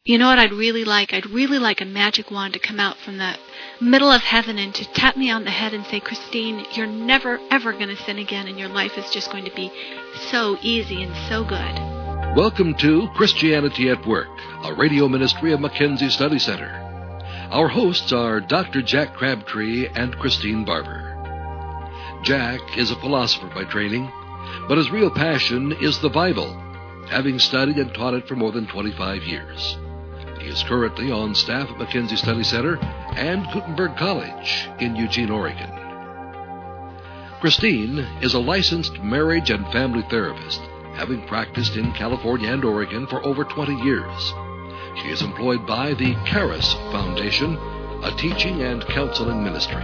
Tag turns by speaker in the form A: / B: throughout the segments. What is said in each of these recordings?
A: You know what I'd really like? I'd really like a magic wand to come out from the middle of heaven and to tap me on the head and say, Christine, you're never, ever going to sin again, and your life is just going to be so easy and so good.
B: Welcome to Christianity at Work, a radio ministry of Mackenzie Study Center. Our hosts are Dr. Jack Crabtree and Christine Barber. Jack is a philosopher by training, but his real passion is the Bible, having studied and taught it for more than 25 years. He is currently on staff at Mackenzie Study Center and Gutenberg College in Eugene, Oregon. Christine is a licensed marriage and family therapist, having practiced in California and Oregon for over 20 years. She is employed by the Charis Foundation, a teaching and counseling ministry.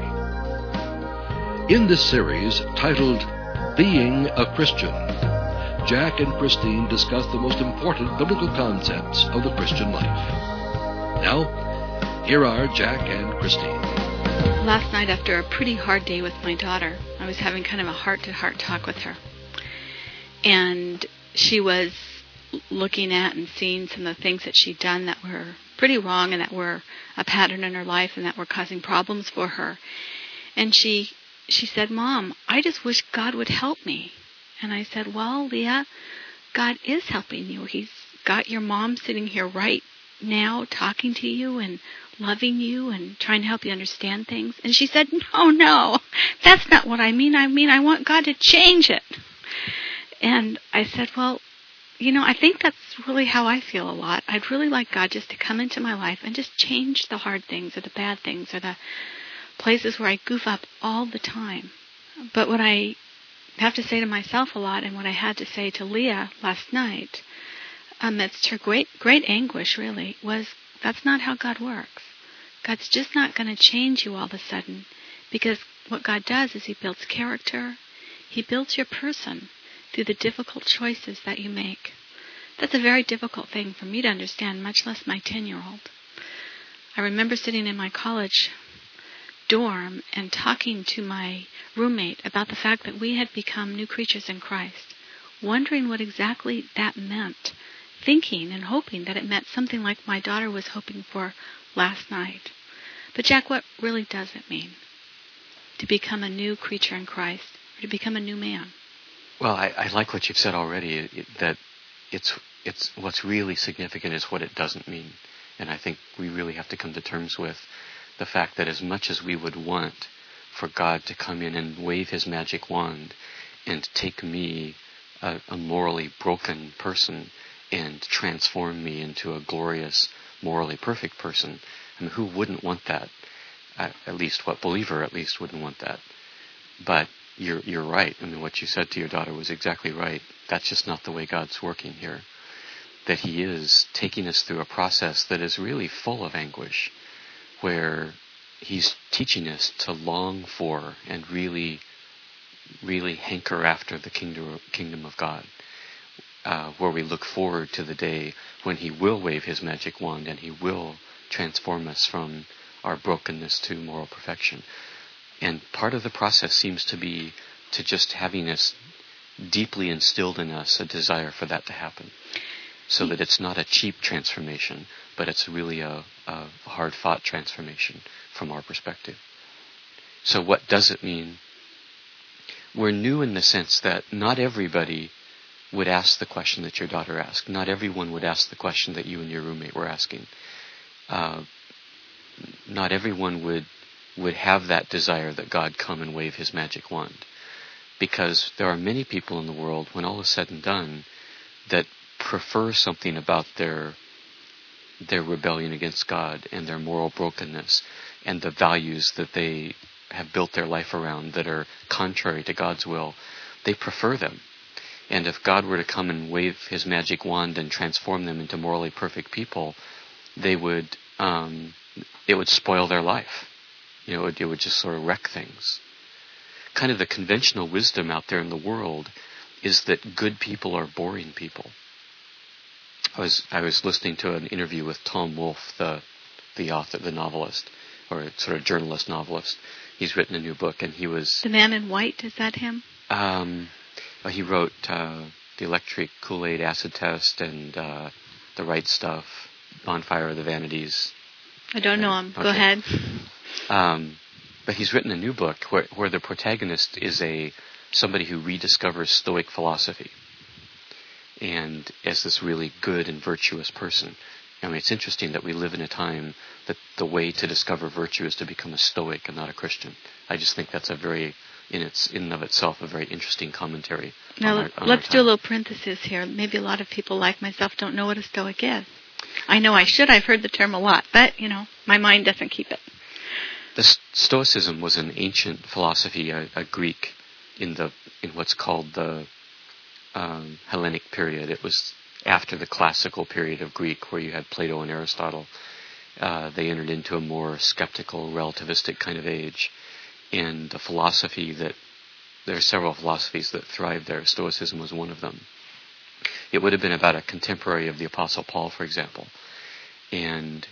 B: In this series, titled Being a Christian, Jack and Christine discuss the most important biblical concepts of the Christian life. Now, here are Jack and Christine.
A: Last night, after a pretty hard day with my daughter, I was having kind of a heart-to-heart talk with her. And she was looking at and seeing some of the things that she'd done that were pretty wrong and that were a pattern in her life and that were causing problems for her. And she said, Mom, I just wish God would help me. And I said, well, Leah, God is helping you. He's got your mom sitting here right now talking to you and loving you and trying to help you understand things. And she said, no, that's not what I mean. I want God to change it. And I said, well, I think that's really how I feel a lot. I'd really like God just to come into my life and just change the hard things or the bad things or the places where I goof up all the time. But what I have to say to myself a lot, and what I had to say to Leah last night, amidst her great anguish, really, was that's not how God works. God's just not going to change you all of a sudden, because what God does is He builds character. He builds your person through the difficult choices that you make. That's a very difficult thing for me to understand, much less my 10-year-old. I remember sitting in my college dorm and talking to my roommate about the fact that we had become new creatures in Christ, wondering what exactly that meant, thinking and hoping that it meant something like my daughter was hoping for last night. But Jack, what really does it mean to become a new creature in Christ, or to become a new man?
C: Well, I like what you've said already, that it's what's really significant is what it doesn't mean. And I think we really have to come to terms with the fact that as much as we would want for God to come in and wave His magic wand and take me, a morally broken person, and transform me into a glorious, morally perfect person, I mean, who wouldn't want that? At least what believer wouldn't want that? But you're right. I mean, what you said to your daughter was exactly right. That's just not the way God's working here. That He is taking us through a process that is really full of anguish, where He's teaching us to long for and really, really hanker after the kingdom of God, where we look forward to the day when He will wave His magic wand and He will transform us from our brokenness to moral perfection. And part of the process seems to be to just having us deeply instilled in us a desire for that to happen, so that it's not a cheap transformation, but it's really a hard-fought transformation from our perspective. So what does it mean? We're new in the sense that not everybody would ask the question that your daughter asked. Not everyone would ask the question that you and your roommate were asking. Not everyone would have that desire that God come and wave His magic wand. Because there are many people in the world, when all is said and done, that prefer something about their rebellion against God and their moral brokenness and the values that they have built their life around that are contrary to God's will. They prefer them. And if God were to come and wave His magic wand and transform them into morally perfect people, it would spoil their life. It would just sort of wreck things. Kind of the conventional wisdom out there in the world is that good people are boring people. I was listening to an interview with Tom Wolfe, the author, the novelist, or sort of journalist novelist. He's written a new book, and he was...
A: The Man in White, is that him?
C: He wrote The Electric Kool-Aid Acid Test and The Right Stuff. Bonfire of the Vanities.
A: I don't know him.
C: Okay.
A: Go ahead.
C: But he's written a new book where the protagonist is somebody who rediscovers Stoic philosophy, and as this really good and virtuous person. I mean, it's interesting that we live in a time that the way to discover virtue is to become a Stoic and not a Christian. I just think that's in and of itself, a very interesting commentary.
A: Now, let's do a little parenthesis here. Maybe a lot of people like myself don't know what a Stoic is. I know I should. I've heard the term a lot, but, my mind doesn't keep it.
C: The Stoicism was an ancient philosophy, a Greek, in what's called the Hellenic period. It was after the classical period of Greek, where you had Plato and Aristotle. They entered into a more skeptical, relativistic kind of age. And the philosophy there are several philosophies that thrived there. Stoicism was one of them. It would have been about a contemporary of the Apostle Paul, for example. And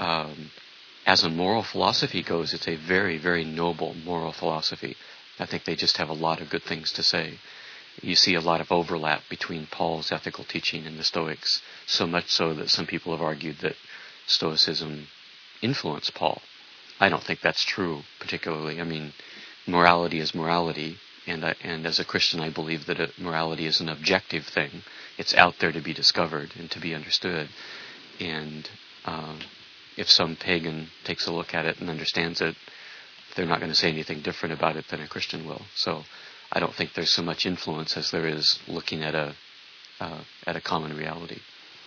C: as a moral philosophy goes, it's a very, very noble moral philosophy. I think they just have a lot of good things to say. You see a lot of overlap between Paul's ethical teaching and the Stoics, so much so that some people have argued that Stoicism influenced Paul. I don't think that's true, particularly. I mean, morality is morality, and as a Christian, I believe that morality is an objective thing. It's out there to be discovered and to be understood. And if some pagan takes a look at it and understands it, they're not going to say anything different about it than a Christian will. So I don't think there's so much influence as there is looking at a common reality.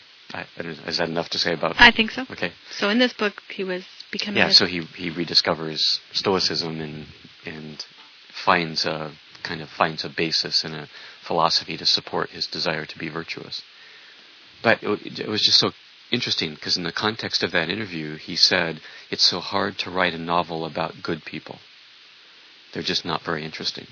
C: Is that enough to say about?
A: I think so.
C: Okay.
A: So in this book, he was becoming.
C: Yeah. So he rediscovers Stoicism and finds a basis in a philosophy to support his desire to be virtuous. But it was just so interesting because in the context of that interview, he said it's so hard to write a novel about good people. They're just not very interesting.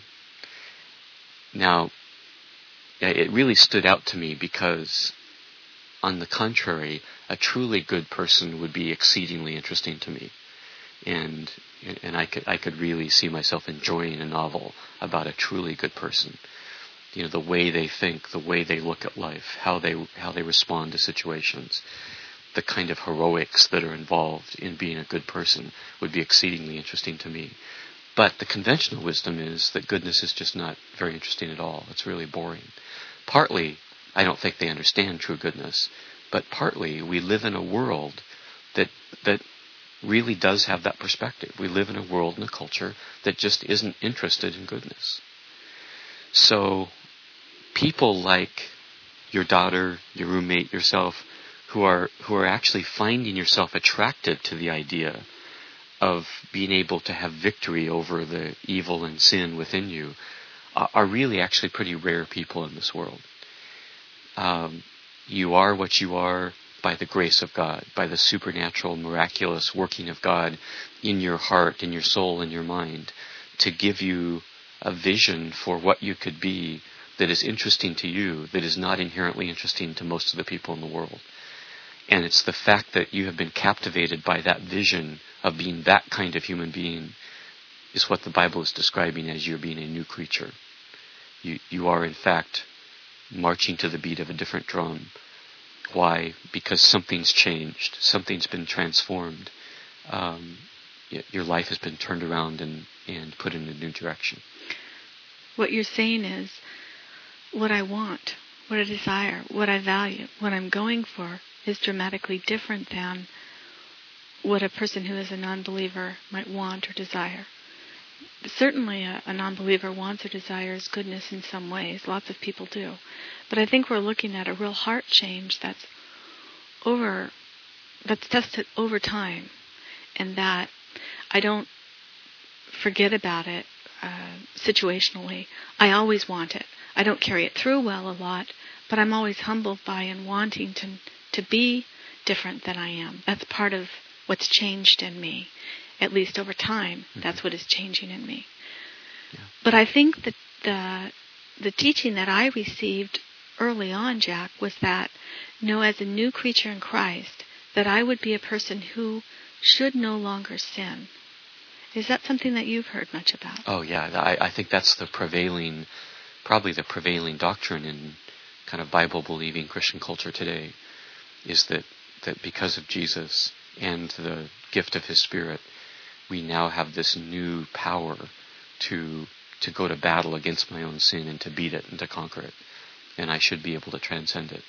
C: Now, it really stood out to me because, on the contrary, a truly good person would be exceedingly interesting to me, and I could really see myself enjoying a novel about a truly good person. The way they think, the way they look at life, how they respond to situations, the kind of heroics that are involved in being a good person would be exceedingly interesting to me. But the conventional wisdom is that goodness is just not very interesting at all. It's really boring. Partly, I don't think they understand true goodness, but partly we live in a world that really does have that perspective. We live in a world and a culture that just isn't interested in goodness. So people like your daughter, your roommate, yourself, who are actually finding yourself attracted to the idea of being able to have victory over the evil and sin within you, are really actually pretty rare people in this world. You are what you are by the grace of God, by the supernatural, miraculous working of God in your heart, in your soul, in your mind, to give you a vision for what you could be that is interesting to you, that is not inherently interesting to most of the people in the world. And it's the fact that you have been captivated by that vision of being that kind of human being is what the Bible is describing as you're being a new creature. You are, in fact, marching to the beat of a different drum. Why? Because something's changed. Something's been transformed. Your life has been turned around and put in a new direction.
A: What you're saying is, what I want, what I desire, what I value, what I'm going for is dramatically different than what a person who is a non-believer might want or desire. Certainly a non-believer wants or desires goodness in some ways. Lots of people do. But I think we're looking at a real heart change that's tested over time, and that I don't forget about it situationally. I always want it. I don't carry it through well a lot, but I'm always humbled by and wanting to be different than I am. That's part of what's changed in me. At least over time, that's what is changing in me. Yeah. But I think that the teaching that I received early on, Jack, was that, as a new creature in Christ, that I would be a person who should no longer sin. Is that something that you've heard much about?
C: Oh, yeah. I think that's probably the prevailing doctrine in kind of Bible-believing Christian culture today, is that that because of Jesus and the gift of His Spirit, we now have this new power to go to battle against my own sin and to beat it and to conquer it. And I should be able to transcend it.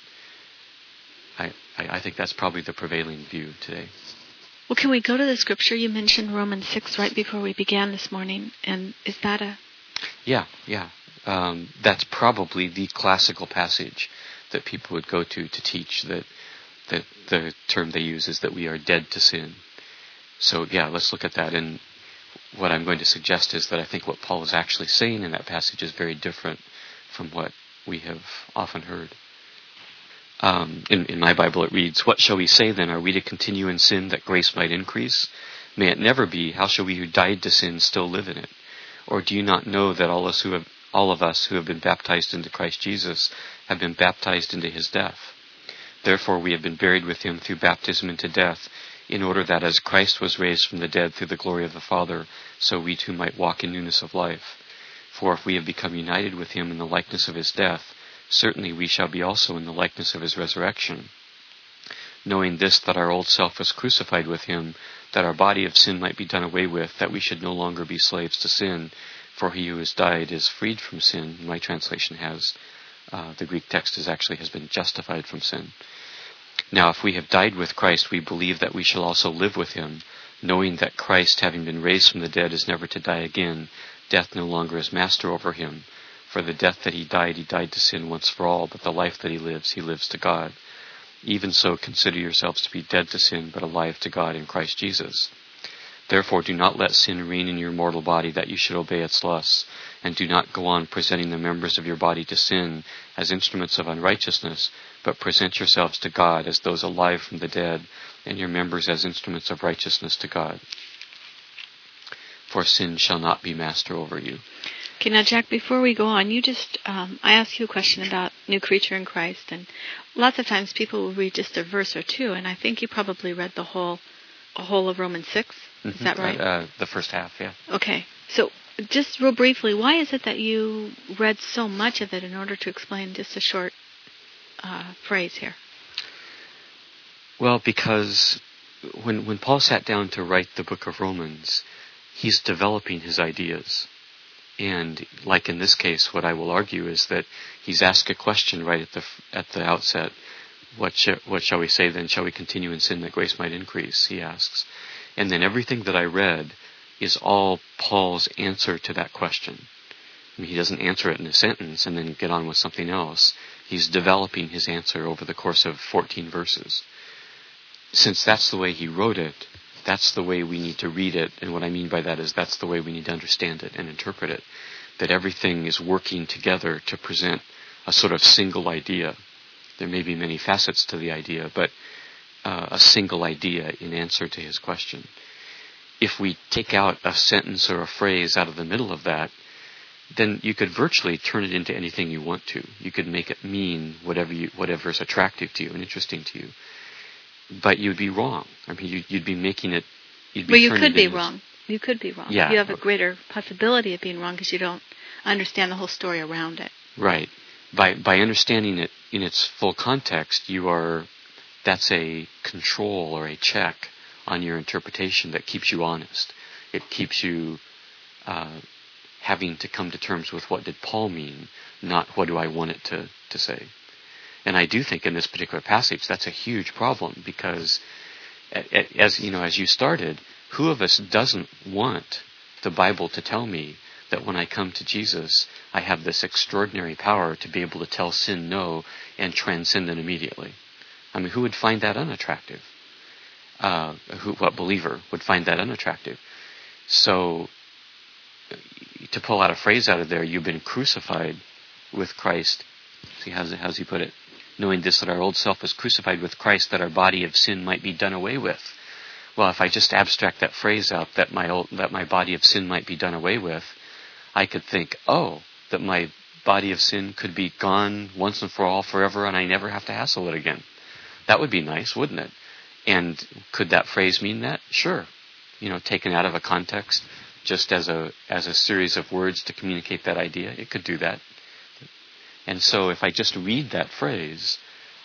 C: I think that's probably the prevailing view today.
A: Well, can we go to the scripture? You mentioned Romans 6 right before we began this morning. And is that a...
C: Yeah. That's probably the classical passage that people would go to teach that the term they use is that we are dead to sin. So, let's look at that. And what I'm going to suggest is that I think what Paul is actually saying in that passage is very different from what we have often heard. In my Bible it reads, "What shall we say then? Are we to continue in sin that grace might increase? May it never be. How shall we who died to sin still live in it? Or do you not know that all of us who have been baptized into Christ Jesus have been baptized into His death? Therefore we have been buried with Him through baptism into death, in order that as Christ was raised from the dead through the glory of the Father, so we too might walk in newness of life. For if we have become united with Him in the likeness of His death, certainly we shall be also in the likeness of His resurrection. Knowing this, that our old self was crucified with Him, that our body of sin might be done away with, that we should no longer be slaves to sin, for he who has died is freed from sin." My translation has, the Greek text has been justified from sin. "Now if we have died with Christ, we believe that we shall also live with Him, knowing that Christ, having been raised from the dead, is never to die again. Death no longer is master over Him. For the death that He died to sin once for all, but the life that He lives to God. Even so, consider yourselves to be dead to sin, but alive to God in Christ Jesus. Therefore do not let sin reign in your mortal body, that you should obey its lusts, and do not go on presenting the members of your body to sin as instruments of unrighteousness, but present yourselves to God as those alive from the dead, and your members as instruments of righteousness to God. For sin shall not be master over you."
A: Okay, now Jack, before we go on, you just, I asked you a question about new creature in Christ, and lots of times people will read just a verse or two, and I think you probably read the whole of Romans 6. Is that right?
C: The first half, yeah.
A: Okay, so just real briefly, why is it that you read so much of it in order to explain just a short phrase here?
C: Well, because when Paul sat down to write the book of Romans, he's developing his ideas. And like in this case, what I will argue is that he's asked a question right at the outset. What shall we say then? Shall we continue in sin that grace might increase? He asks. And then everything that I read is all Paul's answer to that question. I mean, he doesn't answer it in a sentence and then get on with something else. He's developing his answer over the course of 14 verses. Since that's the way he wrote it, that's the way we need to read it, and what I mean by that is that's the way we need to understand it and interpret it. That everything is working together to present a sort of single idea. There may be many facets to the idea, but a single idea in answer to his question. If we take out a sentence or a phrase out of the middle of that, then you could virtually turn it into anything you want to. You could make it mean whatever is attractive to you and interesting to you. But you'd be wrong. I mean, you'd be making it...
A: Well, you could be wrong. You could be wrong.
C: Yeah.
A: You have a greater possibility of being wrong because you don't understand the whole story around it.
C: Right. By understanding it in its full context, that's a control or a check on your interpretation that keeps you honest. It keeps you having to come to terms with what did Paul mean, not what do I want it to say. And I do think in this particular passage that's a huge problem because, as you started, who of us doesn't want the Bible to tell me that when I come to Jesus, I have this extraordinary power to be able to tell sin no and transcend it immediately? I mean, who would find that unattractive? What believer would find that unattractive? So, to pull out a phrase out of there, you've been crucified with Christ. See, how's he put it? Knowing this, that our old self was crucified with Christ, that our body of sin might be done away with. Well, if I just abstract that phrase out, that my body of sin might be done away with, I could think, that my body of sin could be gone once and for all, forever, and I never have to hassle it again. That would be nice, wouldn't it? And could that phrase mean that? Sure. Taken out of a context, just as a series of words to communicate that idea, it could do that. And so if I just read that phrase,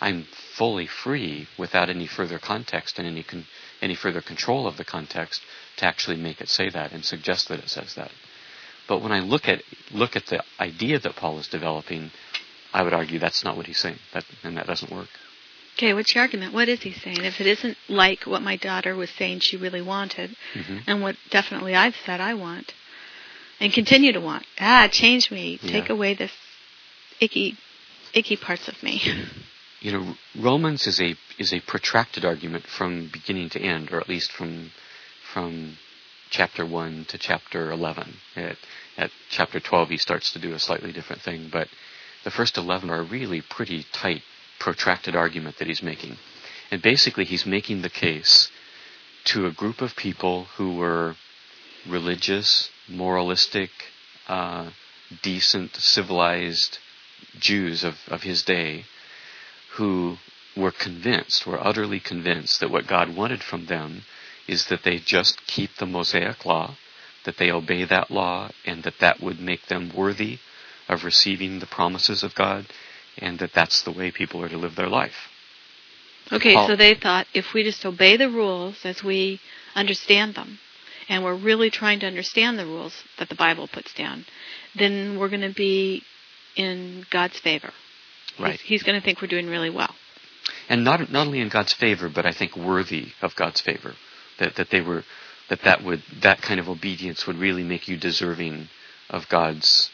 C: I'm fully free without any further context and any further control of the context to actually make it say that and suggest that it says that. But when I look at the idea that Paul is developing, I would argue that's not what he's saying, and that doesn't work.
A: Okay, what's your argument? What is he saying? If it isn't like what my daughter was saying she really wanted, and what definitely I've said I want, and continue to want. Change me. Take away this icky parts of me.
C: Romans is a protracted argument from beginning to end, or at least from chapter 1 to chapter 11. At chapter 12, he starts to do a slightly different thing, but the first 11 are a really pretty tight, protracted argument that he's making. And basically, he's making the case to a group of people who were religious, moralistic, decent, civilized Jews of his day, who were utterly convinced that what God wanted from them is that they just keep the Mosaic law, that they obey that law, and that would make them worthy of receiving the promises of God, and that's the way people are to live their life.
A: Okay, so they thought if we just obey the rules as we understand them, and we're really trying to understand the rules that the Bible puts down, then we're going to be in God's favor.
C: Right.
A: He's going to think we're doing really well.
C: And not only in God's favor, but I think worthy of God's favor. That kind of obedience would really make you deserving of God's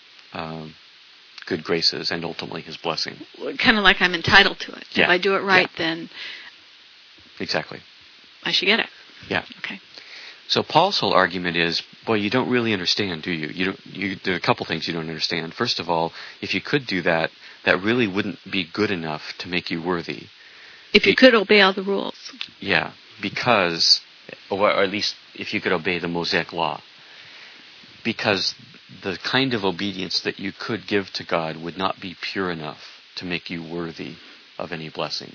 C: good graces and ultimately His blessing.
A: Kind of like I'm entitled to it.
C: Yeah.
A: If I do it right, then
C: exactly,
A: I should get it.
C: Yeah.
A: Okay.
C: So Paul's whole argument is, boy, you don't really understand, do you? There are a couple things you don't understand. First of all, if you could do that, that really wouldn't be good enough to make you worthy.
A: If you could obey all the rules.
C: Yeah, because, or at least if you could obey the Mosaic law. Because the kind of obedience that you could give to God would not be pure enough to make you worthy of any blessing.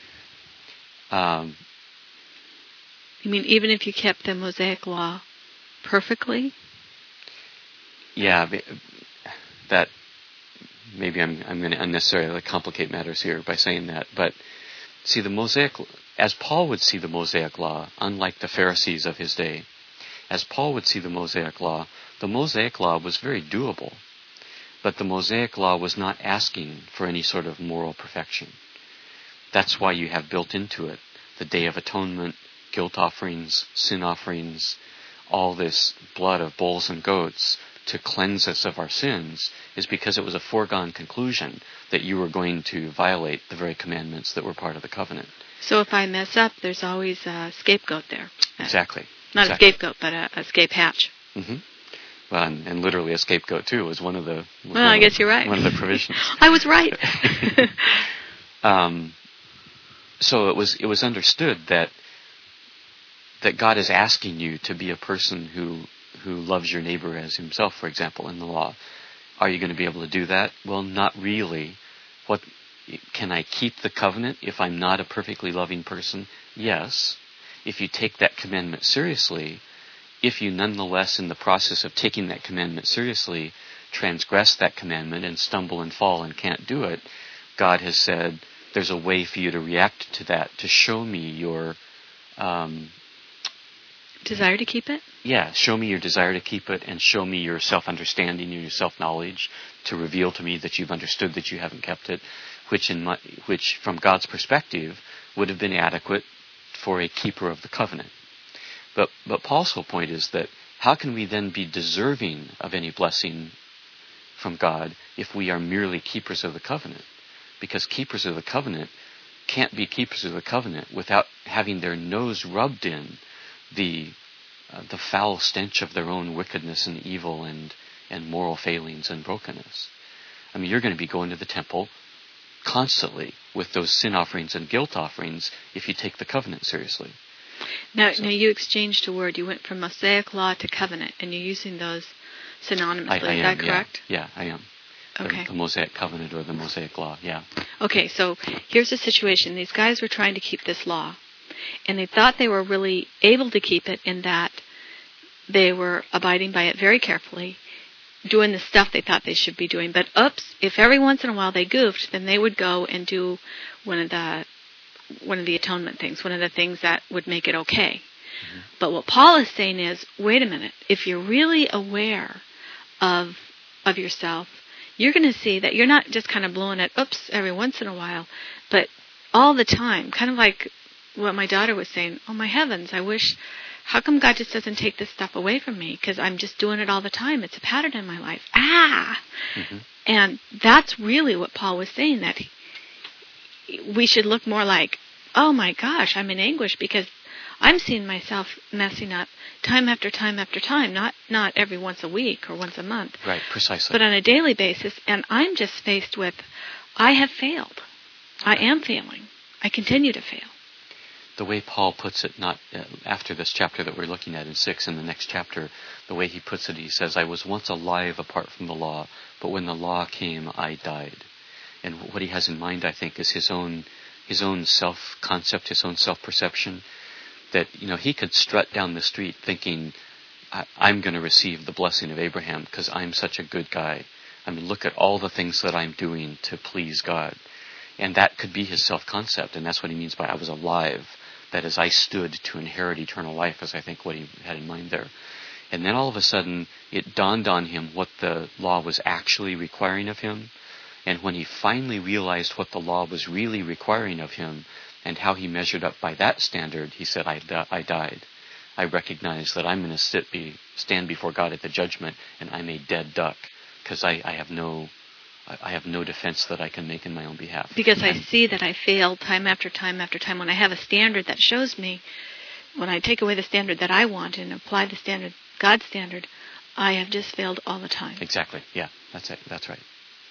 A: You mean even if you kept the Mosaic law perfectly? Yeah,
C: that maybe I'm going to unnecessarily complicate matters here by saying that. But see, the Mosaic, as Paul would see the Mosaic law, unlike the Pharisees of his day, as Paul would see the Mosaic law was very doable. But the Mosaic law was not asking for any sort of moral perfection. That's why you have built into it the Day of Atonement, guilt offerings, sin offerings, all this blood of bulls and goats to cleanse us of our sins, is because it was a foregone conclusion that you were going to violate the very commandments that were part of the covenant.
A: So if I mess up, there's always a scapegoat there.
C: Exactly.
A: Not a scapegoat, but a escape hatch.
C: Mm-hmm. Well, and literally a scapegoat too was one of the.
A: I guess you're right.
C: One of the provisions.
A: I was right.
C: So it was understood that God is asking you to be a person who loves your neighbor as himself, for example, in the law. Are you going to be able to do that? Well, not really. Can I keep the covenant if I'm not a perfectly loving person? Yes. If you take that commandment seriously, if you nonetheless, in the process of taking that commandment seriously, transgress that commandment and stumble and fall and can't do it, God has said there's a way for you to react to that, to show me your
A: desire to keep it? Yeah,
C: show me your desire to keep it, and show me your self-understanding and your self-knowledge, to reveal to me that you've understood that you haven't kept it, which from God's perspective would have been adequate for a keeper of the covenant. But Paul's whole point is that how can we then be deserving of any blessing from God if we are merely keepers of the covenant? Because keepers of the covenant can't be keepers of the covenant without having their nose rubbed in the foul stench of their own wickedness and evil and moral failings and brokenness. I mean, you're going to be going to the temple constantly with those sin offerings and guilt offerings if you take the covenant seriously.
A: Now you exchanged a word. You went from Mosaic law to covenant, and you're using those synonymously.
C: Is
A: that correct?
C: Yeah, I am.
A: Okay.
C: The Mosaic covenant or the Mosaic law, yeah.
A: Okay, so here's the situation. These guys were trying to keep this law, and they thought they were really able to keep it in that they were abiding by it very carefully, doing the stuff they thought they should be doing. But if every once in a while they goofed, then they would go and do one of the atonement things, one of the things that would make it okay. Mm-hmm. But what Paul is saying is, wait a minute, if you're really aware of yourself, you're going to see that you're not just kind of blowing it every once in a while, but all the time, kind of like what my daughter was saying, oh my heavens, how come God just doesn't take this stuff away from me? Because I'm just doing it all the time. It's a pattern in my life. Mm-hmm. And that's really what Paul was saying, that we should look more like, oh my gosh, I'm in anguish because I'm seeing myself messing up time after time after time, not every once a week or once a month.
C: Right, precisely.
A: But on a daily basis, and I'm just faced with, I have failed. I am failing. I continue to fail.
C: The way Paul puts it, not after this chapter that we're looking at in 6, in the next chapter, the way he puts it, he says, I was once alive apart from the law, but when the law came, I died. And what he has in mind, I think, is his own self-concept, his own self-perception, that, he could strut down the street thinking, I'm going to receive the blessing of Abraham because I'm such a good guy. I mean, look at all the things that I'm doing to please God. And that could be his self-concept, and that's what he means by I was alive. That is, I stood to inherit eternal life, is I think what he had in mind there. And then all of a sudden, it dawned on him what the law was actually requiring of him. And when he finally realized what the law was really requiring of him and how he measured up by that standard, he said, I died. I recognize that I'm going to stand before God at the judgment, and I'm a dead duck because I have no defense that I can make in my own behalf.
A: Because I see that I fail time after time after time. When I have a standard that shows me, when I take away the standard that I want and apply the standard, God's standard, I have just failed all the time.
C: Exactly. Yeah, that's it. That's right.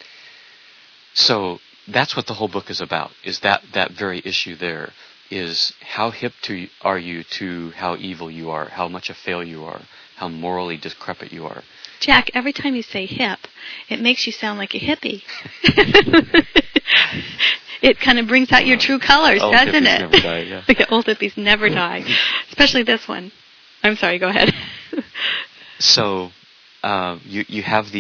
C: So that's what the whole book is about, is that very issue there, is how hip are you to how evil you are, how much a failure you are, how morally decrepit you are.
A: Jack, every time you say hip, it makes you sound like a hippie. It kind of brings out your true colors, doesn't it?
C: Old hippies never die, yeah.
A: Okay, old hippies never die. Especially this one. I'm sorry, go ahead.
C: So, you have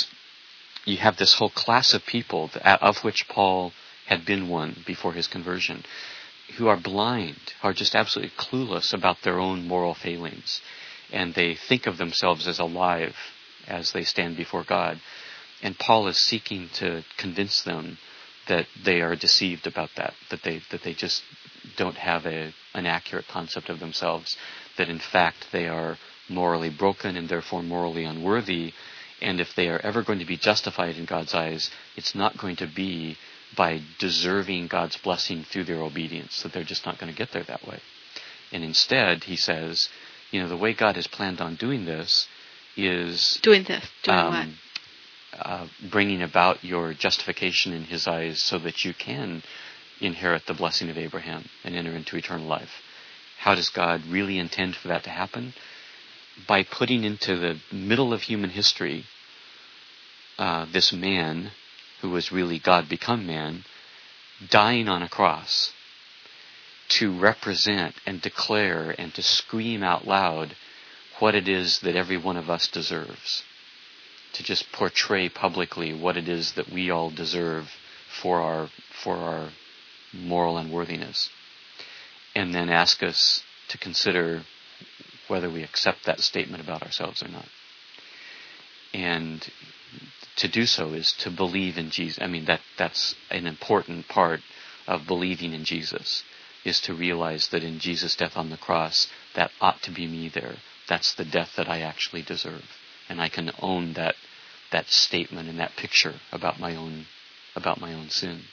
C: this whole class of people, of which Paul had been one before his conversion, who are blind, are just absolutely clueless about their own moral failings. And they think of themselves as alive as they stand before God. And Paul is seeking to convince them that they are deceived about that they just don't have an accurate concept of themselves, that in fact they are morally broken and therefore morally unworthy. And if they are ever going to be justified in God's eyes, it's not going to be by deserving God's blessing through their obedience, that they're just not going to get there that way. And instead, he says, the way God has planned on doing this is...
A: Doing what?
C: Bringing about your justification in his eyes so that you can inherit the blessing of Abraham and enter into eternal life. How does God really intend for that to happen? By putting into the middle of human history this man, who was really God become man, dying on a cross to represent and declare and to scream out loud what it is that every one of us deserves. To just portray publicly what it is that we all deserve for our moral unworthiness. And then ask us to consider whether we accept that statement about ourselves or not. And to do so is to believe in Jesus. I mean, that's an important part of believing in Jesus, is to realize that in Jesus' death on the cross, that ought to be me there. That's the death that I actually deserve. And I can own that statement and that picture about my own sin.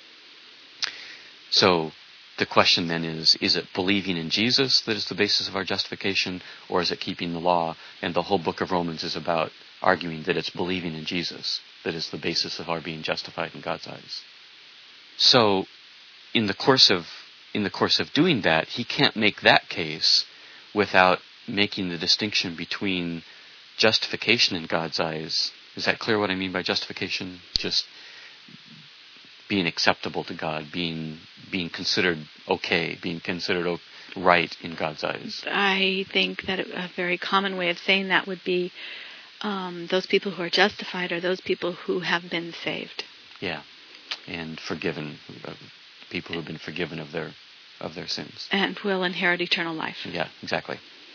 C: So the question then is it believing in Jesus that is the basis of our justification, or is it keeping the law? And the whole book of Romans is about arguing that it's believing in Jesus that is the basis of our being justified in God's eyes. So in the course of doing that, he can't make that case without making the distinction between justification in God's eyes. Is that clear what I mean by justification? Just being acceptable to God, being considered okay, being considered right in God's eyes.
A: I think that a very common way of saying that would be those people who are justified are those people who have been saved.
C: Yeah, and forgiven, people who have been forgiven of their sins.
A: And will inherit eternal life.
C: Yeah, exactly.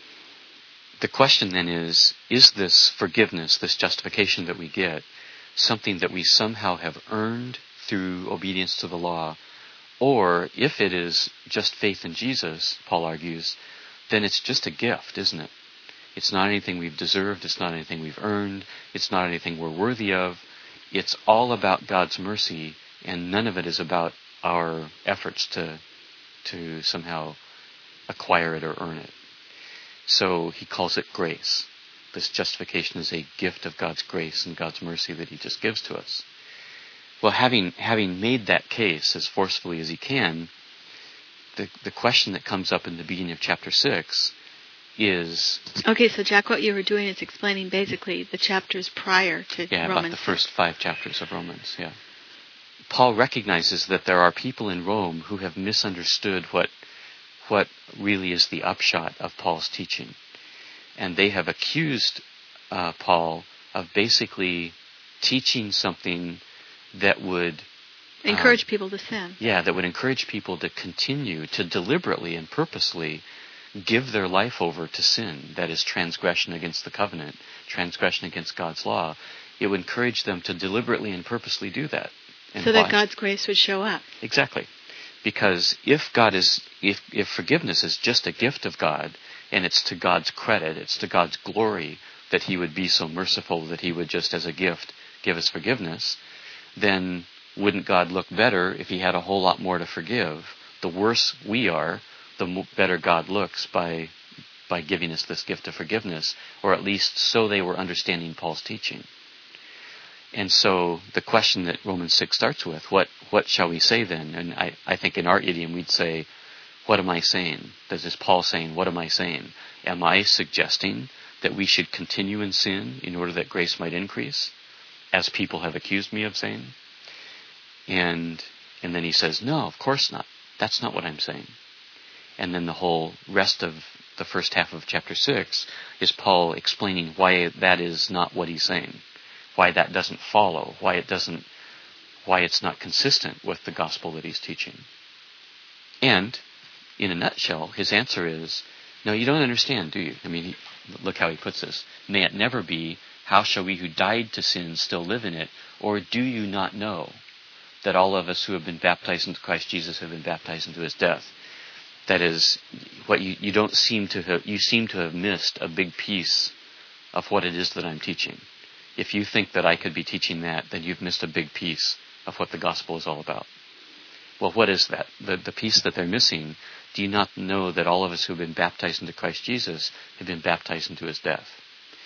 C: The question then is this forgiveness, this justification that we get, something that we somehow have earned through obedience to the law? Or if it is just faith in Jesus, Paul argues, then it's just a gift, isn't it? It's not anything we've deserved. It's not anything we've earned. It's not anything we're worthy of. It's all about God's mercy, and none of it is about our efforts to somehow acquire it or earn it. So he calls it grace. This justification is a gift of God's grace and God's mercy that he just gives to us. Well, having made that case as forcefully as he can, the question that comes up in the beginning of chapter 6 is...
A: Okay, so Jack, what you were doing is explaining basically the chapters prior to Romans 6.
C: Yeah, about the first 5 chapters of Romans, yeah. Paul recognizes that there are people in Rome who have misunderstood what really is the upshot of Paul's teaching. And they have accused Paul of basically teaching something that would...
A: encourage people to sin.
C: Yeah, that would encourage people to continue to deliberately and purposely give their life over to sin. That is transgression against the covenant, transgression against God's law. It would encourage them to deliberately and purposely do that. And
A: so that God's grace would show up.
C: Exactly. Because if forgiveness is just a gift of God, and it's to God's credit, it's to God's glory that he would be so merciful that he would just as a gift give us forgiveness, then wouldn't God look better if he had a whole lot more to forgive? The worse we are, the better God looks by giving us this gift of forgiveness, or at least so they were understanding Paul's teaching. And so the question that Romans 6 starts with, what shall we say then? And I think in our idiom we'd say, what am I saying? This is Paul saying, what am I saying? Am I suggesting that we should continue in sin in order that grace might increase, as people have accused me of saying? And then he says, no, of course not. That's not what I'm saying. And then the whole rest of the first half of chapter 6 is Paul explaining why that is not what he's saying, why that doesn't follow, why it's not consistent with the gospel that he's teaching. And in a nutshell, his answer is, no, you don't understand, do you? I mean, look how he puts this. May it never be, how shall we who died to sin still live in it? Or do you not know that all of us who have been baptized into Christ Jesus have been baptized into his death? That is, what you seem to have missed a big piece of what it is that I'm teaching. If you think that I could be teaching that, then you've missed a big piece of what the gospel is all about. Well, what is that? The piece that they're missing. Do you not know that all of us who have been baptized into Christ Jesus have been baptized into his death?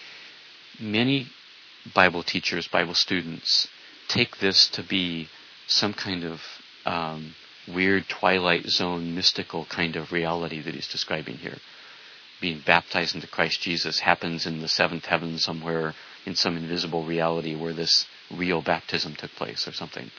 C: Many Bible teachers, Bible students, take this to be some kind of weird Twilight Zone mystical kind of reality that he's describing here. Being baptized into Christ Jesus happens in the seventh heaven somewhere in some invisible reality where this real baptism took place or something.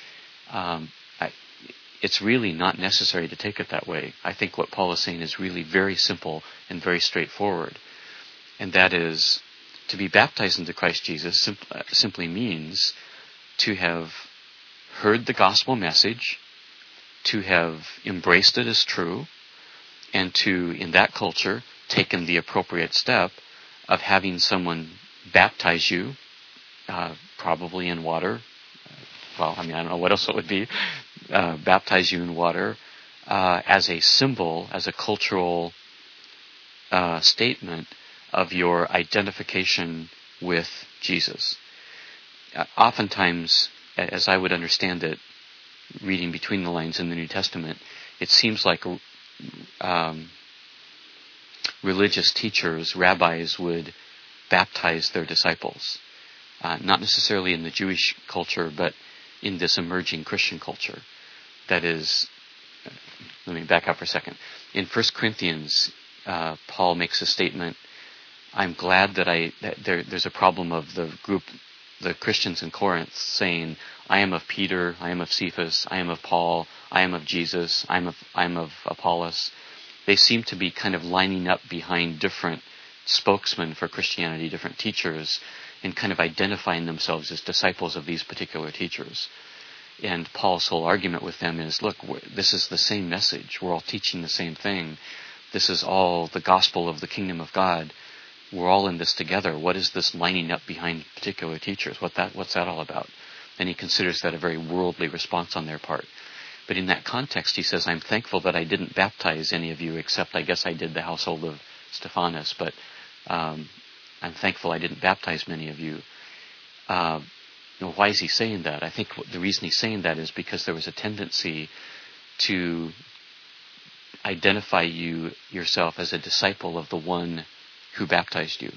C: It's really not necessary to take it that way. I think what Paul is saying is really very simple and very straightforward. And that is, to be baptized into Christ Jesus simply means to have heard the gospel message, to have embraced it as true, and to, in that culture, taken the appropriate step of having someone baptize you, probably in water. I don't know what else it would be. Baptize you in water as a symbol, as a cultural statement of your identification with Jesus. Oftentimes, as I would understand it, reading between the lines in the New Testament, it seems like religious teachers, rabbis, would baptize their disciples. Not necessarily in the Jewish culture, but in this emerging Christian culture. That is, let me back up for a second. In 1 Corinthians, Paul makes a statement, I'm glad that there's a problem of the Christians in Corinth saying, I am of Peter, I am of Cephas, I am of Paul, I am of Jesus, I am of Apollos. They seem to be kind of lining up behind different spokesmen for Christianity, different teachers, and kind of identifying themselves as disciples of these particular teachers. And Paul's whole argument with them is, look, this is the same message. We're all teaching the same thing. This is all the gospel of the kingdom of God. We're all in this together. What is this lining up behind particular teachers? What's that all about? And he considers that a very worldly response on their part. But in that context, he says, I'm thankful that I didn't baptize any of you, except I guess I did the household of Stephanas, but I'm thankful I didn't baptize many of you. Why is he saying that? I think the reason he's saying that is because there was a tendency to identify yourself as a disciple of the one who baptized you.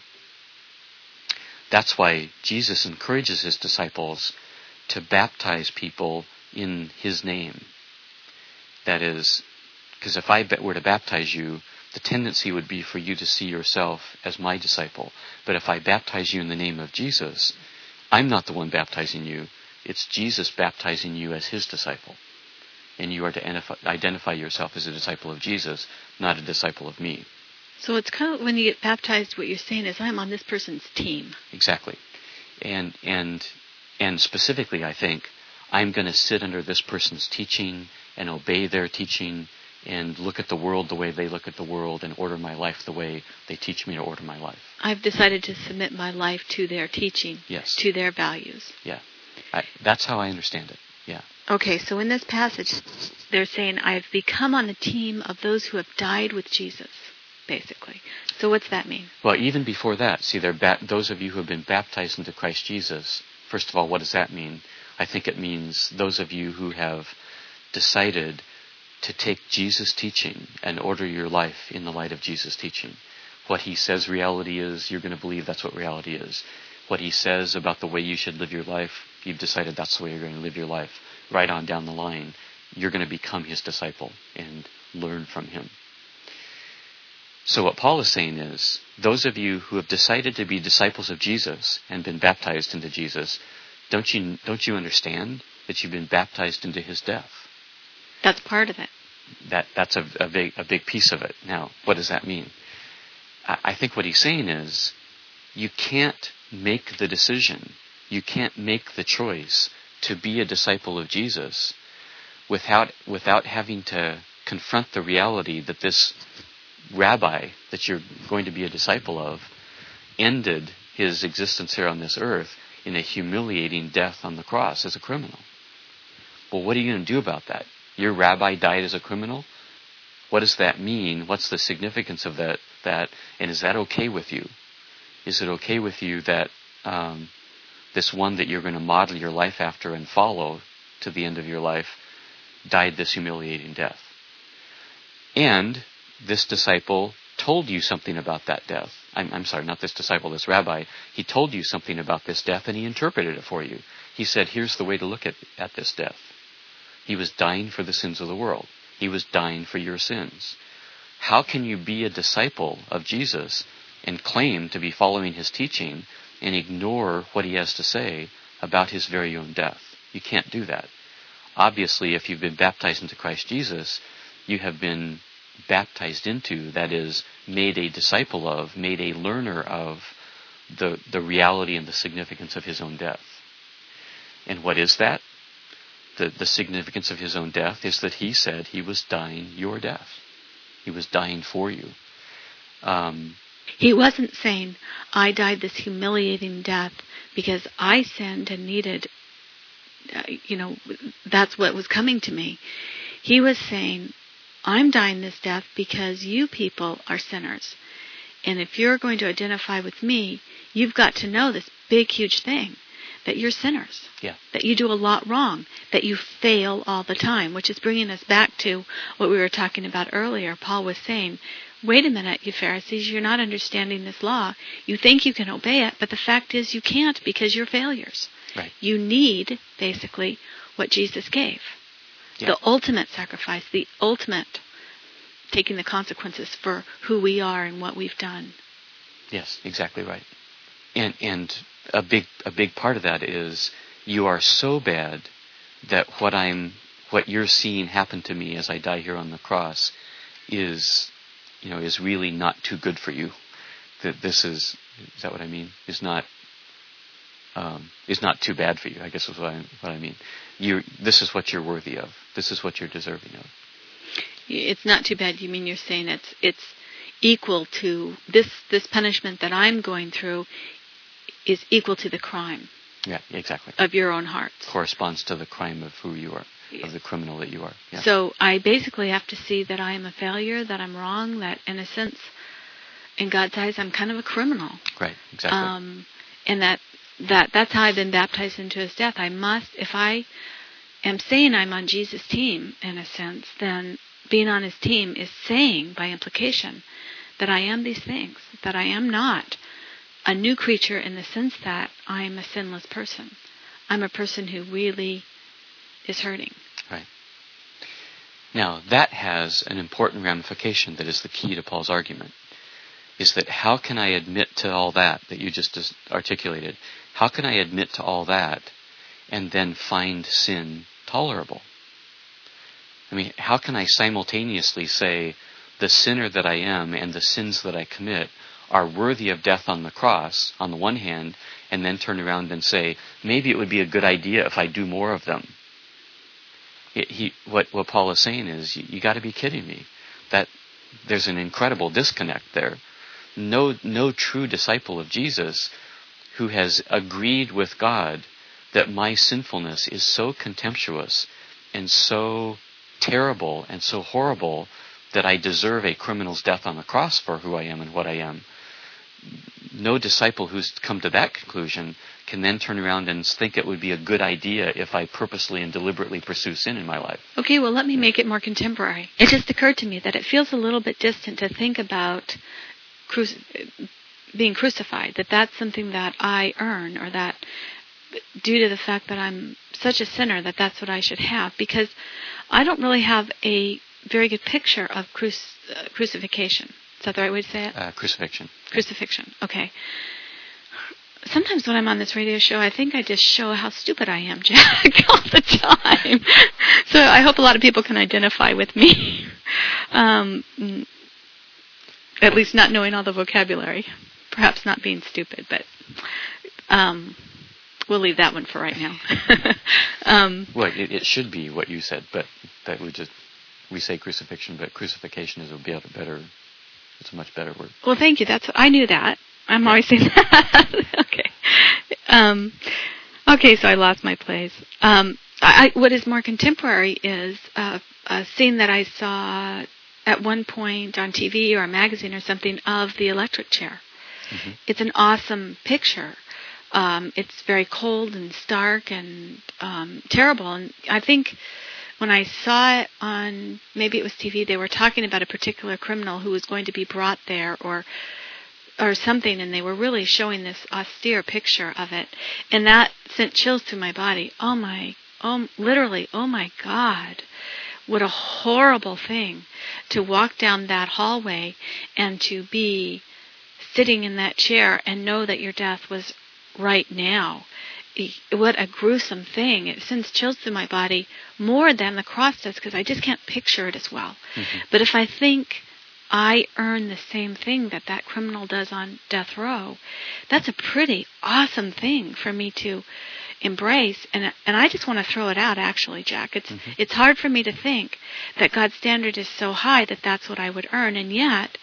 C: That's why Jesus encourages his disciples to baptize people in his name. That is, because if I were to baptize you, the tendency would be for you to see yourself as my disciple. But if I baptize you in the name of Jesus, I'm not the one baptizing you. It's Jesus baptizing you as his disciple. And you are to identify yourself as a disciple of Jesus, not a disciple of me.
A: So it's kind of, when you get baptized, what you're saying is, I'm on this person's team.
C: Exactly. And specifically, I think, I'm going to sit under this person's teaching and obey their teaching and look at the world the way they look at the world and order my life the way they teach me to order my life.
A: I've decided to submit my life to their teaching,
C: yes,
A: to their values.
C: Yeah. That's how I understand it. Yeah.
A: Okay, so in this passage, they're saying, I've become on the team of those who have died with Jesus, basically. So what's that mean?
C: Well, even before that, see, those of you who have been baptized into Christ Jesus, first of all, what does that mean? I think it means those of you who have decided to take Jesus' teaching and order your life in the light of Jesus' teaching. What he says reality is, you're going to believe that's what reality is. What he says about the way you should live your life, you've decided that's the way you're going to live your life. Right on down the line, you're going to become his disciple and learn from him. So what Paul is saying is, those of you who have decided to be disciples of Jesus and been baptized into Jesus, don't you understand that you've been baptized into his death?
A: That's part of it.
C: That's a big piece of it. Now, what does that mean? I think what he's saying is, you can't make the decision, you can't make the choice to be a disciple of Jesus without having to confront the reality that this rabbi that you're going to be a disciple of ended his existence here on this earth in a humiliating death on the cross as a criminal. Well, what are you going to do about that? Your rabbi died as a criminal? What does that mean? What's the significance of that? And is that okay with you? Is it okay with you that this one that you're going to model your life after and follow to the end of your life died this humiliating death? And this disciple told you something about that death. I'm sorry, not this disciple, this rabbi. He told you something about this death and he interpreted it for you. He said, here's the way to look at this death. He was dying for the sins of the world. He was dying for your sins. How can you be a disciple of Jesus and claim to be following his teaching and ignore what he has to say about his very own death? You can't do that. Obviously, if you've been baptized into Christ Jesus, you have been baptized into, that is, made a disciple of, made a learner of the reality and the significance of his own death. And what is that? The significance of his own death is that he said he was dying your death. He was dying for you.
A: He wasn't saying, I died this humiliating death because I sinned and needed, that's what was coming to me. He was saying, I'm dying this death because you people are sinners. And if you're going to identify with me, you've got to know this big, huge thing, that you're sinners.
C: Yeah.
A: That you do a lot wrong, that you fail all the time, which is bringing us back to what we were talking about earlier. Paul was saying, wait a minute, you Pharisees, you're not understanding this law. You think you can obey it, but the fact is you can't because you're failures.
C: Right.
A: You need, basically, what Jesus gave. Yeah. The ultimate sacrifice, the ultimate taking the consequences for who we are and what we've done.
C: Yes, exactly right. And a big part of that is you are so bad that what you're seeing happen to me as I die here on the cross is really not too good for you. that this is that what I mean? Is not too bad for you, I guess is what I mean. This is what you're worthy of. This is what you're deserving of.
A: It's not too bad. You mean you're saying it's equal to this punishment that I'm going through is equal to the crime.
C: Yeah, exactly.
A: Of your own heart.
C: Corresponds to the crime of who you are, of the criminal that you are. Yeah.
A: So I basically have to see that I am a failure, that I'm wrong, that in a sense, in God's eyes, I'm kind of a criminal.
C: Right, exactly.
A: And that's how I've been baptized into his death. I must, if I am saying I'm on Jesus' team, in a sense, then being on his team is saying, by implication, that I am these things, that I am not a new creature in the sense that I'm a sinless person. I'm a person who really is hurting.
C: Right. Now, that has an important ramification that is the key to Paul's argument, is that how can I admit to all that you just articulated? How can I admit to all that and then find sin tolerable? I mean, how can I simultaneously say the sinner that I am and the sins that I commit are worthy of death on the cross, on the one hand, and then turn around and say, maybe it would be a good idea if I do more of them? What Paul is saying is, you got to be kidding me. That there's an incredible disconnect there. No true disciple of Jesus who has agreed with God that my sinfulness is so contemptuous and so terrible and so horrible that I deserve a criminal's death on the cross for who I am and what I am. No disciple who's come to that conclusion can then turn around and think it would be a good idea if I purposely and deliberately pursue sin in my life.
A: Okay, well, let me make it more contemporary. It just occurred to me that it feels a little bit distant to think about being crucified, that that's something that I earn, or that due to the fact that I'm such a sinner that that's what I should have, because I don't really have a very good picture of crucifixion. Is that the right way to say it?
C: Crucifixion.
A: Crucifixion, okay. Sometimes when I'm on this radio show, I think I just show how stupid I am, Jack, all the time. So I hope a lot of people can identify with me. At least not knowing all the vocabulary. Perhaps not being stupid, but we'll leave that one for right now.
C: Well, it should be what you said, but that we say crucifixion, but crucifixion is it's a much better word.
A: Well, thank you. I knew that. I'm always saying that. Okay. Okay, so I lost my place. What is more contemporary is a scene that I saw at one point on TV or a magazine or something of the electric chair. Mm-hmm. It's an awesome picture. It's very cold and stark and terrible. And I think when I saw it on, maybe it was TV, they were talking about a particular criminal who was going to be brought there or something, and they were really showing this austere picture of it. And that sent chills through my body. Literally, oh my God. What a horrible thing to walk down that hallway and to be sitting in that chair and know that your death was right now. What a gruesome thing. It sends chills through my body more than the cross does, because I just can't picture it as well. Mm-hmm. But if I think I earn the same thing that criminal does on death row, that's a pretty awesome thing for me to embrace. And I just want to throw it out, actually, Jack. It's hard for me to think that God's standard is so high that that's what I would earn. And yet,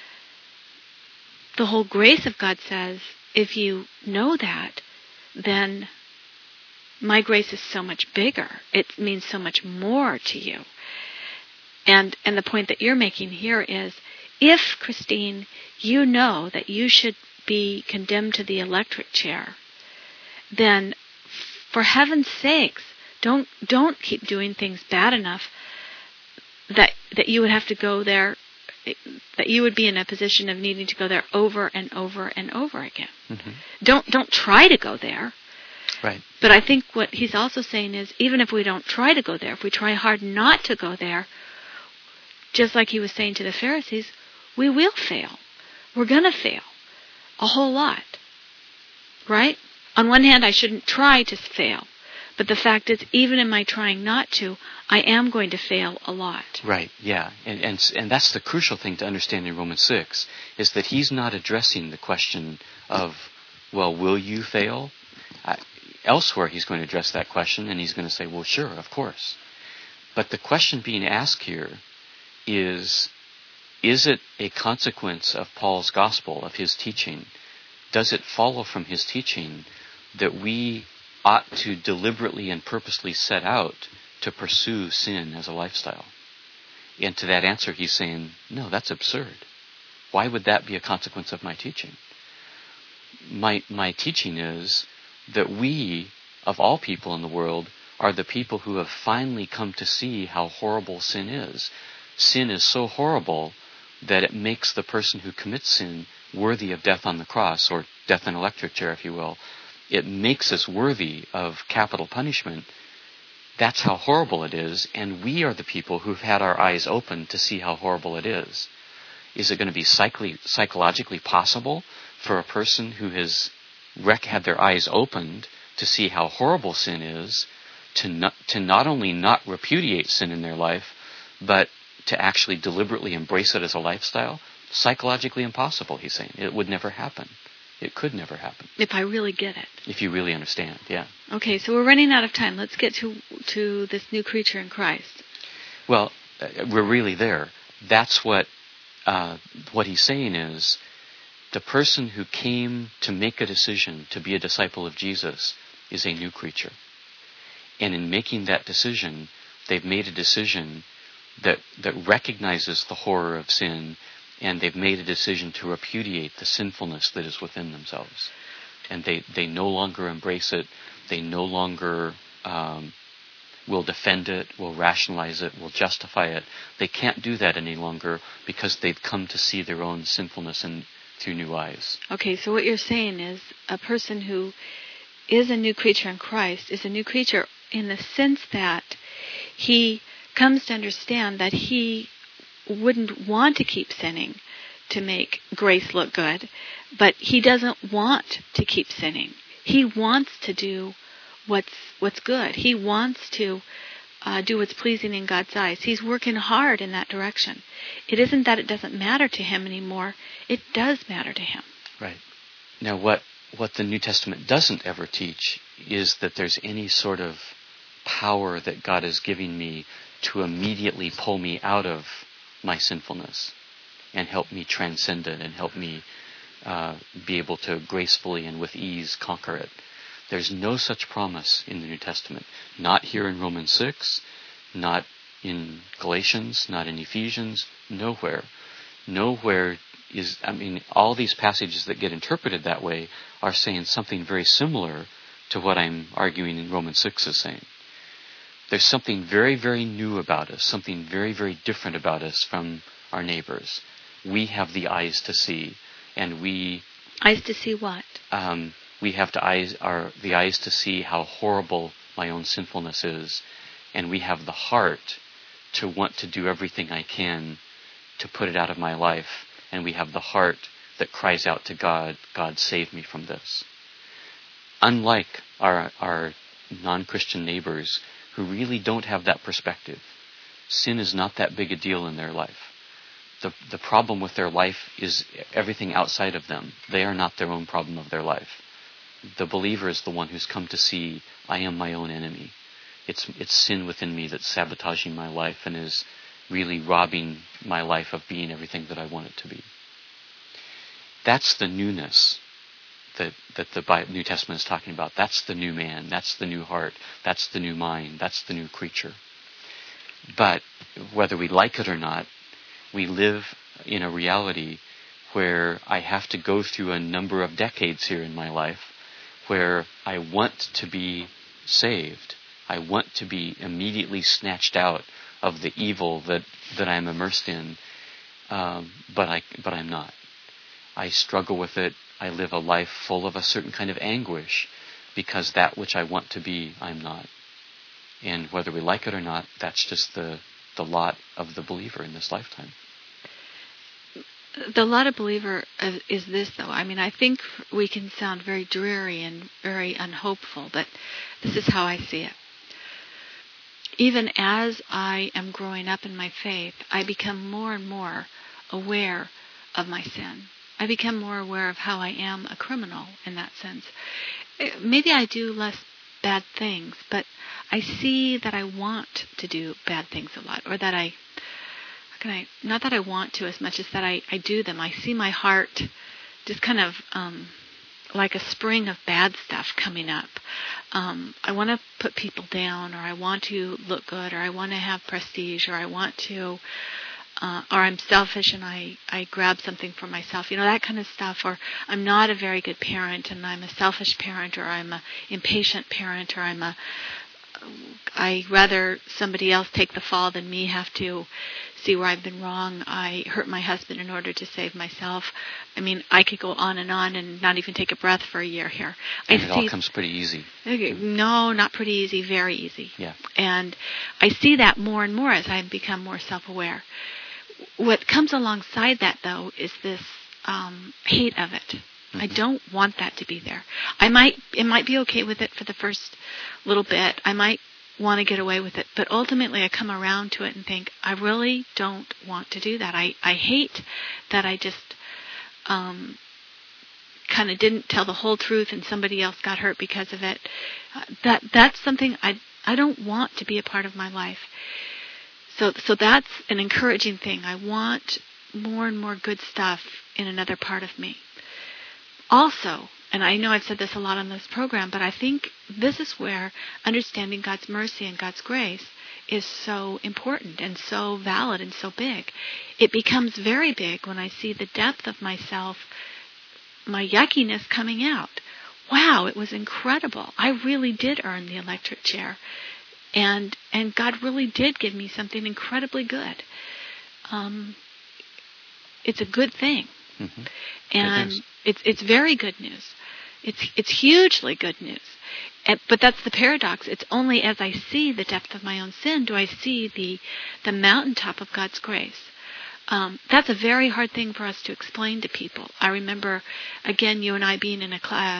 A: the whole grace of God says, if you know that, then my grace is so much bigger. It means so much more to you. And the point that you're making here is, if, Christine, you know that you should be condemned to the electric chair, then for heaven's sakes, don't keep doing things bad enough that you would have to go there, that you would be in a position of needing to go there over and over and over again. Mm-hmm. Don't try to go there.
C: Right.
A: But I think what he's also saying is, even if we don't try to go there, if we try hard not to go there, just like he was saying to the Pharisees, we will fail. We're going to fail a whole lot. Right? On one hand, I shouldn't try to fail. But the fact is, even in my trying not to, I am going to fail a lot.
C: Right, yeah. And that's the crucial thing to understand in Romans 6, is that he's not addressing the question of, well, will you fail? Elsewhere he's going to address that question, and he's going to say, well, sure, of course. But the question being asked here is it a consequence of Paul's gospel, of his teaching? Does it follow from his teaching that we ought to deliberately and purposely set out to pursue sin as a lifestyle? And to that answer he's saying, no, that's absurd. Why would that be a consequence of my teaching? My teaching is that we, of all people in the world, are the people who have finally come to see how horrible sin is. Sin is so horrible that it makes the person who commits sin worthy of death on the cross, or death in an electric chair, if you will. It makes us worthy of capital punishment. That's how horrible it is, and we are the people who've had our eyes opened to see how horrible it is. Is it going to be psychologically possible for a person who has had their eyes opened to see how horrible sin is to not only not repudiate sin in their life, but to actually deliberately embrace it as a lifestyle? Psychologically impossible, he's saying. It would never happen. It could never happen.
A: If I really get it.
C: If you really understand, yeah.
A: Okay, so we're running out of time. Let's get to this new creature in Christ.
C: Well, we're really there. That's what he's saying is, the person who came to make a decision to be a disciple of Jesus is a new creature. And in making that decision, they've made a decision that recognizes the horror of sin, and they've made a decision to repudiate the sinfulness that is within themselves. And they no longer embrace it. They no longer will defend it, will rationalize it, will justify it. They can't do that any longer because they've come to see their own sinfulness through new eyes.
A: Okay, so what you're saying is a person who is a new creature in Christ is a new creature in the sense that he comes to understand that he wouldn't want to keep sinning to make grace look good, but he doesn't want to keep sinning. He wants to do what's good. He wants to do what's pleasing in God's eyes. He's working hard in that direction. It isn't that it doesn't matter to him anymore. It does matter to him.
C: Right. Now, what the New Testament doesn't ever teach is that there's any sort of power that God is giving me to immediately pull me out of my sinfulness and help me transcend it and help me be able to gracefully and with ease conquer it. There's no such promise in the New Testament. Not here in Romans 6, not in Galatians, not in Ephesians, nowhere. Nowhere is, all these passages that get interpreted that way are saying something very similar to what I'm arguing in Romans 6 is saying. There's something very, very new about us, something very, very different about us from our neighbors. We have the eyes to see, and
A: Eyes to see what?
C: We have the eyes to see how horrible my own sinfulness is, and we have the heart to want to do everything I can to put it out of my life, and we have the heart that cries out to God, God, save me from this. Unlike our non-Christian neighbors who really don't have that perspective, sin is not that big a deal in their life. The problem with their life is everything outside of them. They are not their own problem of their life. The believer is the one who's come to see, I am my own enemy. It's sin within me that's sabotaging my life and is really robbing my life of being everything that I want it to be. That's the newness that the New Testament is talking about. That's the new man. That's the new heart. That's the new mind. That's the new creature. But whether we like it or not, we live in a reality where I have to go through a number of decades here in my life where I want to be saved. I want to be immediately snatched out of the evil that I'm immersed in, but I'm not. I struggle with it. I live a life full of a certain kind of anguish because that which I want to be, I'm not. And whether we like it or not, that's just the lot of the believer in this lifetime.
A: The lot of believer is this, though. I mean, I think we can sound very dreary and very unhopeful, but this is how I see it. Even as I am growing up in my faith, I become more and more aware of my sin. I become more aware of how I am a criminal in that sense. Maybe I do less bad things, but I see that I want to do bad things a lot, or that not that I want to as much as that I do them. I see my heart just kind of like a spring of bad stuff coming up. I want to put people down, or I want to look good, or I want to have prestige, or I want to, or I'm selfish and I grab something for myself, that kind of stuff. Or I'm not a very good parent and I'm a selfish parent, or I'm an impatient parent, or I rather somebody else take the fall than me have to see where I've been wrong. I hurt my husband in order to save myself. I mean, I could go on and not even take a breath for a year here.
C: And it all comes pretty easy.
A: No, not pretty easy, very easy.
C: Yeah.
A: And I see that more and more as I become more self-aware. What comes alongside that, though, is this hate of it. Mm-hmm. I don't want that to be there. It might be okay with it for the first little bit. I might want to get away with it, but ultimately I come around to it and think, I really don't want to do that. I hate that I just kind of didn't tell the whole truth and somebody else got hurt because of it. That's something I don't want to be a part of my life. So that's an encouraging thing. I want more and more good stuff in another part of me. Also, and I know I've said this a lot on this program, but I think this is where understanding God's mercy and God's grace is so important and so valid and so big. It becomes very big when I see the depth of myself, my yuckiness coming out. Wow, it was incredible. I really did earn the electric chair. And God really did give me something incredibly good. It's a good thing. Mm-hmm. And it's very good news. It's hugely good news. But that's the paradox. It's only as I see the depth of my own sin do I see the mountaintop of God's grace. That's a very hard thing for us to explain to people. I remember, again, you and I being in a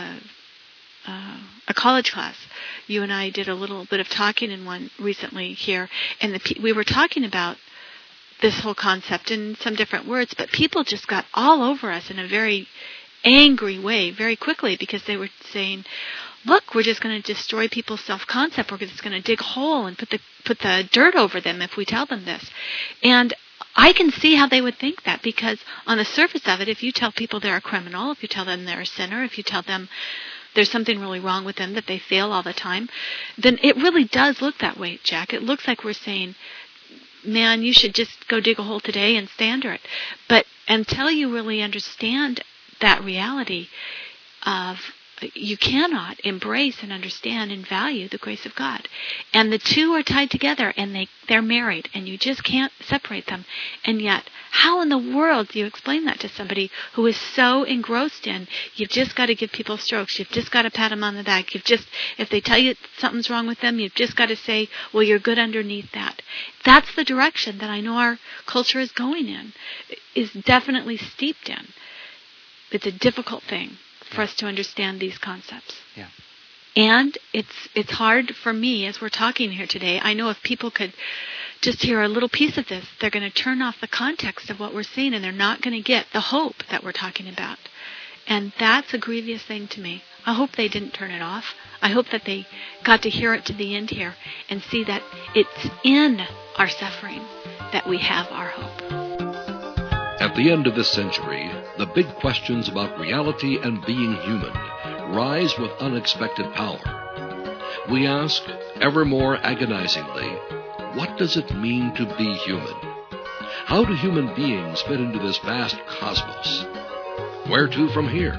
A: college class. You and I did a little bit of talking in one recently here, and we were talking about this whole concept in some different words, but people just got all over us in a very angry way very quickly because they were saying, look, we're just going to destroy people's self-concept. We're just going to dig a hole and put the dirt over them if we tell them this. And I can see how they would think that, because on the surface of it, if you tell people they're a criminal, if you tell them they're a sinner, if you tell them there's something really wrong with them, that they fail all the time, then it really does look that way, Jack. It looks like we're saying, man, you should just go dig a hole today and stay under it. But until you really understand that reality of you cannot embrace and understand and value the grace of God. And the two are tied together, and they're married, and you just can't separate them. And yet, how in the world do you explain that to somebody who is so engrossed in, you've just got to give people strokes, you've just got to pat them on the back, if they tell you something's wrong with them, you've just got to say, well, you're good underneath that. That's the direction that I know our culture is going in, is definitely steeped in. It's a difficult thing for us to understand these concepts.
C: Yeah.
A: And it's hard for me as we're talking here today. I know if people could just hear a little piece of this, they're going to turn off the context of what we're seeing, and they're not going to get the hope that we're talking about. And that's a grievous thing to me. I hope they didn't turn it off. I hope that they got to hear it to the end here and see that it's in our suffering that we have our hope.
B: At the end of this century, the big questions about reality and being human rise with unexpected power. We ask, ever more agonizingly, what does it mean to be human? How do human beings fit into this vast cosmos? Where to from here?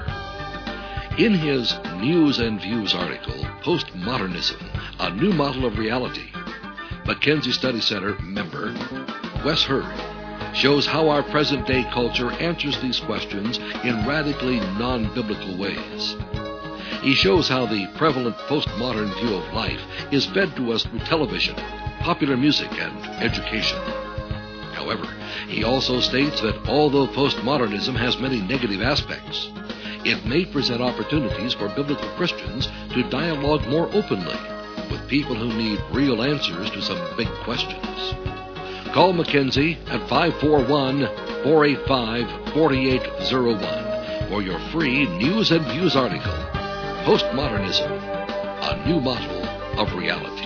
B: In his News and Views article, Postmodernism, A New Model of Reality, Mackenzie Study Center member Wes Hurd shows how our present-day culture answers these questions in radically non-biblical ways. He shows how the prevalent postmodern view of life is fed to us through television, popular music, and education. However, he also states that although postmodernism has many negative aspects, it may present opportunities for biblical Christians to dialogue more openly with people who need real answers to some big questions. Call Mackenzie at 541-485-4801 for your free News and Views article, Postmodernism, a New Model of Reality.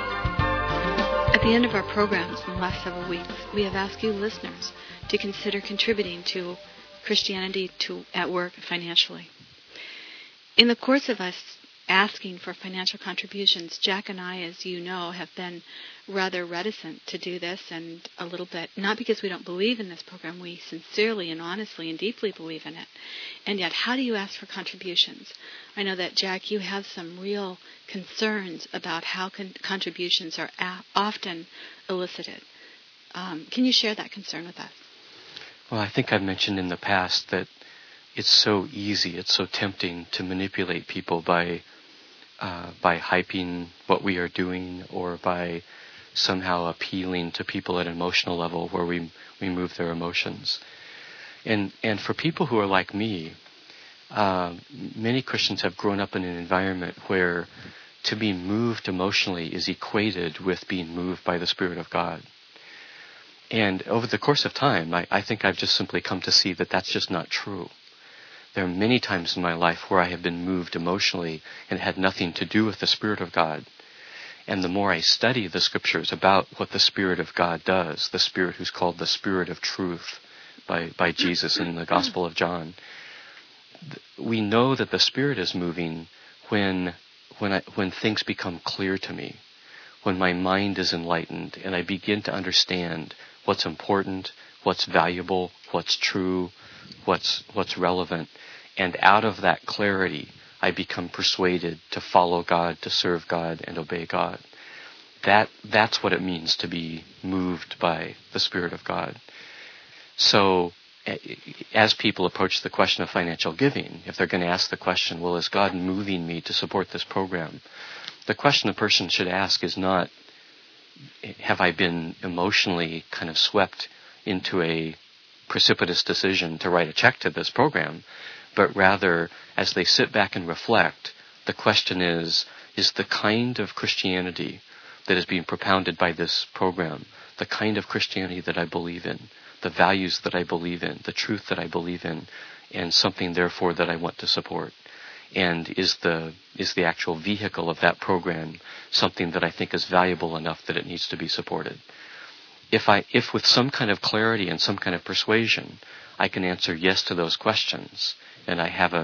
A: At the end of our programs in the last several weeks, we have asked you listeners to consider contributing to Christianity at Work financially. In the course of us asking for financial contributions, Jack and I, as you know, have been rather reticent to do this, and a little bit, not because we don't believe in this program, we sincerely and honestly and deeply believe in it. And yet, how do you ask for contributions? I know that, Jack, you have some real concerns about how contributions are often elicited. Can you share that concern with us?
C: Well, I think I've mentioned in the past that it's so easy, it's so tempting to manipulate people by hyping what we are doing, or by somehow appealing to people at an emotional level where we move their emotions. And for people who are like me, many Christians have grown up in an environment where to be moved emotionally is equated with being moved by the Spirit of God. And over the course of time, I think I've just simply come to see that that's just not true. There are many times in my life where I have been moved emotionally and it had nothing to do with the Spirit of God. And the more I study the Scriptures about what the Spirit of God does, the Spirit who's called the Spirit of Truth by Jesus in the Gospel of John, we know that the Spirit is moving when things become clear to me, when my mind is enlightened and I begin to understand what's important, what's valuable, what's true, what's relevant. And out of that clarity, I become persuaded to follow God, to serve God, and obey God. That's what it means to be moved by the Spirit of God. So, as people approach the question of financial giving, if they're going to ask the question, well, is God moving me to support this program? The question a person should ask is not, have I been emotionally kind of swept into a precipitous decision to write a check to this program, but rather, as they sit back and reflect, the question is the kind of Christianity that is being propounded by this program the kind of Christianity that I believe in, the values that I believe in, the truth that I believe in, and something, therefore, that I want to support? And is the actual vehicle of that program something that I think is valuable enough that it needs to be supported? If with some kind of clarity and some kind of persuasion, I can answer yes to those questions, and I have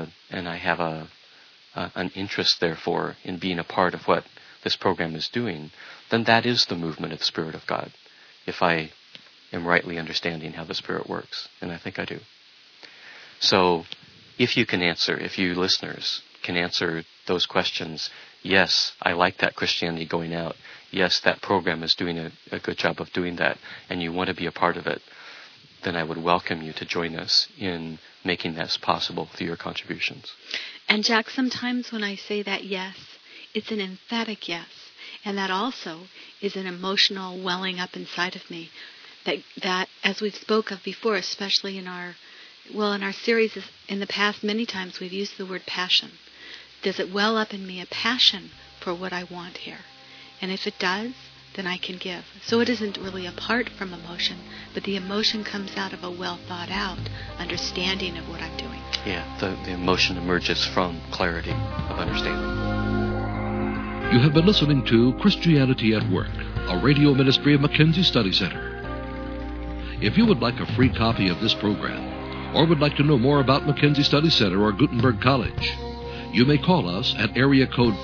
C: an interest, therefore, in being a part of what this program is doing, then that is the movement of the Spirit of God, if I am rightly understanding how the Spirit works, and I think I do. So, if you listeners can answer those questions, yes, I like that Christianity going out. Yes, that program is doing a good job of doing that, and you want to be a part of it, then I would welcome you to join us in making this possible through your contributions.
A: And Jack, sometimes when I say that yes, it's an emphatic yes. And that also is an emotional welling up inside of me. That as we've spoke of before, especially in our series in the past, many times we've used the word passion. Does it well up in me a passion for what I want here? And if it does, then I can give. So it isn't really apart from emotion, but the emotion comes out of a well thought out understanding of what I'm doing.
C: Yeah, the emotion emerges from clarity of understanding.
B: You have been listening to Christianity at Work, a radio ministry of Mackenzie Study Center. If you would like a free copy of this program, or would like to know more about Mackenzie Study Center or Gutenberg College, you may call us at area code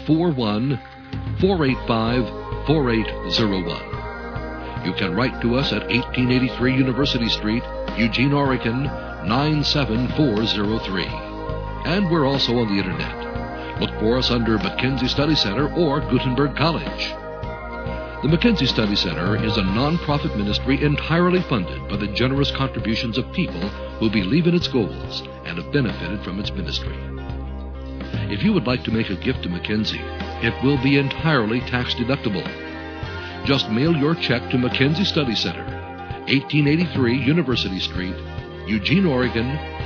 B: 541-485-4801. You can write to us at 1883 University Street, Eugene, Oregon, 97403. And we're also on the Internet. Look for us under Mackenzie Study Center or Gutenberg College. The Mackenzie Study Center is a non-profit ministry entirely funded by the generous contributions of people who believe in its goals and have benefited from its ministry. If you would like to make a gift to Mackenzie, it will be entirely tax-deductible. Just mail your check to Mackenzie Study Center, 1883 University Street, Eugene, Oregon,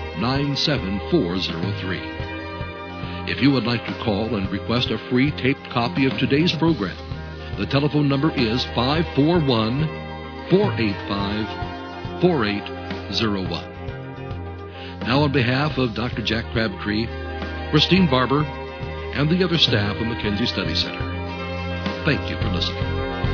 B: 97403. If you would like to call and request a free taped copy of today's program, the telephone number is 541-485-4801. Now, on behalf of Dr. Jack Crabtree, Christine Barber, and the other staff of Mackenzie Study Center, thank you for listening.